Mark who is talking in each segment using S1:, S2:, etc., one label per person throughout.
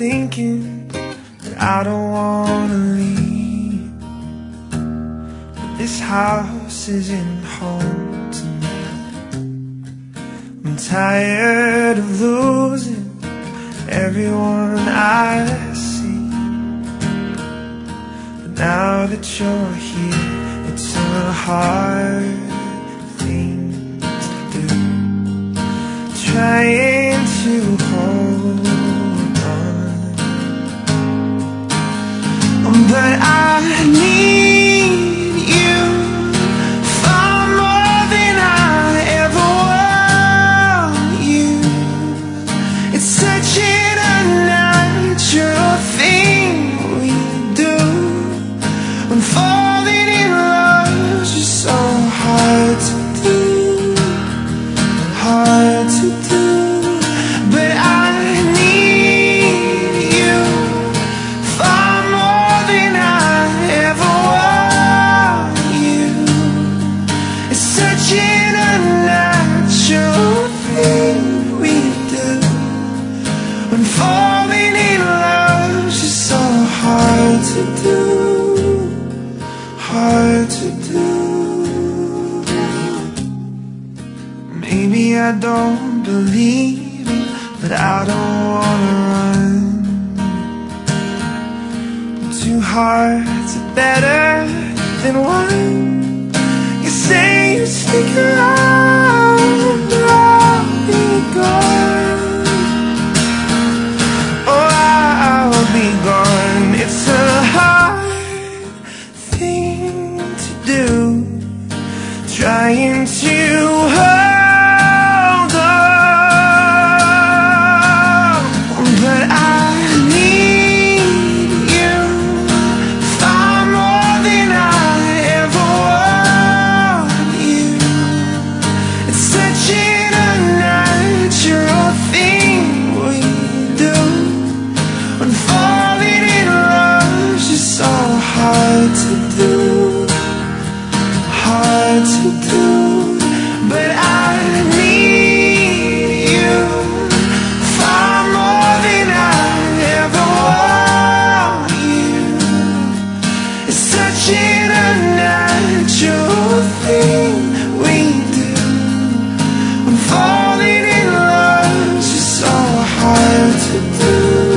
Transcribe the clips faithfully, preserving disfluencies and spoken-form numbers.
S1: thinking that I don't wanna leave, but this house isn't home to me. I'm tired of losing everyone I see, but now that you're here, it's a hard thing to do, trying to hold on, but I need you far more than I ever want you. It's such an unnatural thing we do when falling in love is just so hard to do, hard to do. But I need you far more than I ever want you. It's such an unnatural thing we do when falling in love is just so hard to do, hard to do. Maybe I don't believe it, but I don't wanna run. Two hearts are better than one. You say you stick around, but I'll be gone. Oh, I'll be gone. It's a hard thing to do, trying to hold on, but I need you far more than I ever want you. It's such an unnatural thing we do when falling in love is just so hard to do, hard to do. But I need you far more than I ever want you. It's such an unnatural thing we do when falling in love is just so hard to do,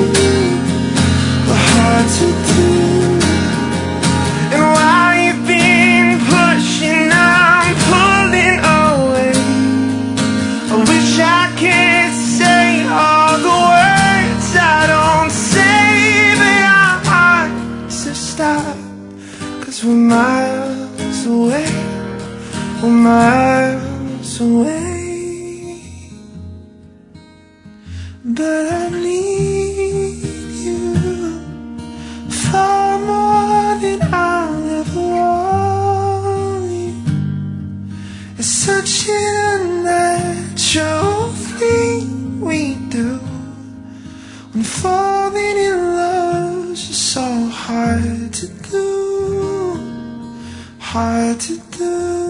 S1: hard to do. And while you've been pushing, I'm pulling away. I wish I could say all the words I don't say, but I'm hard to stop, 'cause we're miles away, we're miles away. But I need you far more than I'll ever want you. It's such an unnatural thing we do when falling in love is just so hard to do, hard to do.